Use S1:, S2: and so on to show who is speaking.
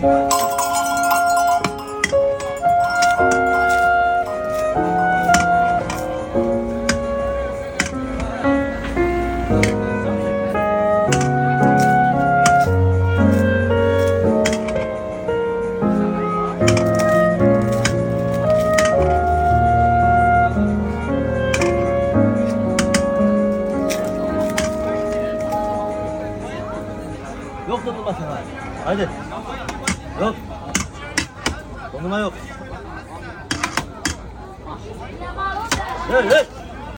S1: Yok dondurma sana. Haydi. Yok. Dondurma yok. Evet, evet.